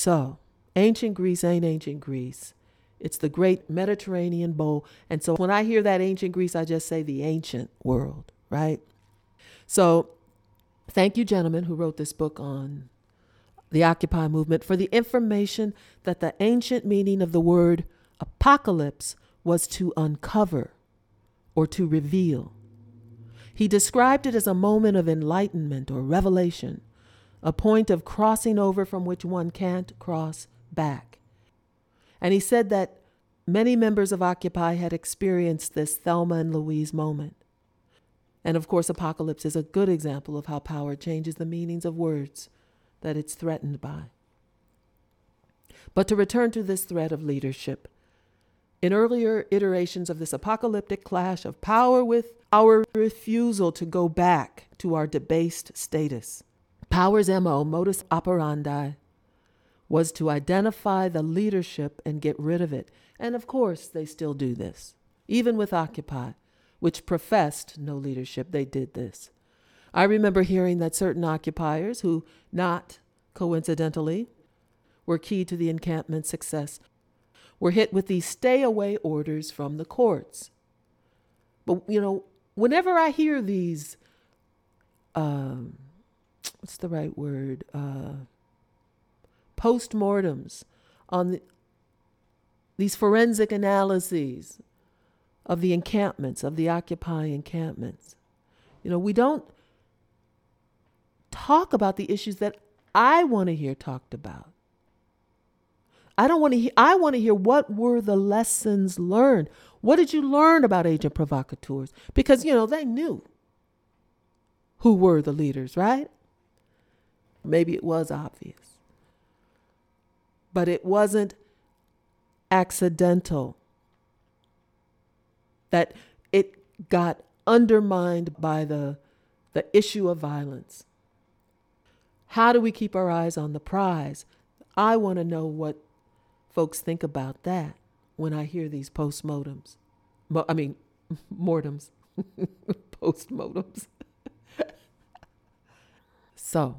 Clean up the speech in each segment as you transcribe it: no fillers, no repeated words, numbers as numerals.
So, ancient Greece ain't ancient Greece. It's the great Mediterranean bowl. And so when I hear that ancient Greece, I just say the ancient world, right? So thank you, gentlemen, who wrote this book on the Occupy movement, for the information that the ancient meaning of the word apocalypse was to uncover or to reveal. He described it as a moment of enlightenment or revelation, a point of crossing over from which one can't cross back. And he said that many members of Occupy had experienced this Thelma and Louise moment. And of course, apocalypse is a good example of how power changes the meanings of words that it's threatened by. But to return to this thread of leadership, in earlier iterations of this apocalyptic clash of power with our refusal to go back to our debased status, power's MO, modus operandi, was to identify the leadership and get rid of it. And of course, they still do this. Even with Occupy, which professed no leadership, they did this. I remember hearing that certain occupiers who, not coincidentally, were key to the encampment's success, were hit with these stay-away orders from the courts. But, whenever I hear these, what's the right word? Postmortems on these forensic analyses of the encampments, of the Occupy encampments. We don't talk about the issues that I want to hear talked about. I want to hear what were the lessons learned. What did you learn about agent provocateurs? Because, they knew who were the leaders, right? Maybe it was obvious. But it wasn't accidental that it got undermined by the issue of violence. How do we keep our eyes on the prize? I want to know what folks think about that when I hear these postmortems. Mortems. Postmortems. So,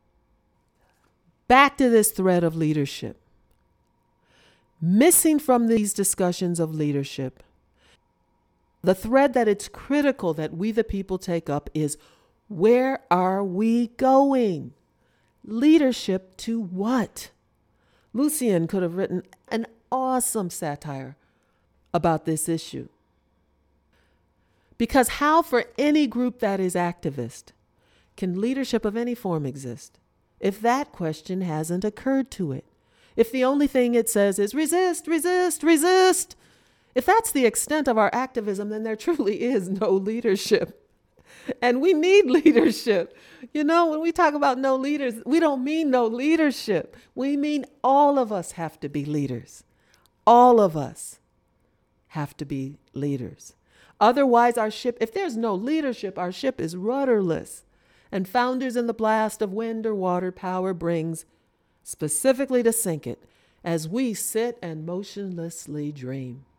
back to this thread of leadership. Missing from these discussions of leadership, the thread that it's critical that we the people take up is, where are we going? Leadership to what? Lucian could have written an awesome satire about this issue. Because how, for any group that is activist, can leadership of any form exist if that question hasn't occurred to it? If the only thing it says is resist, resist, resist, if that's the extent of our activism, then there truly is no leadership. And we need leadership. When we talk about no leaders, we don't mean no leadership. We mean all of us have to be leaders. All of us have to be leaders. Otherwise, our ship, if there's no leadership, our ship is rudderless and founders in the blast of wind or water power brings specifically to sink it as we sit and motionlessly dream.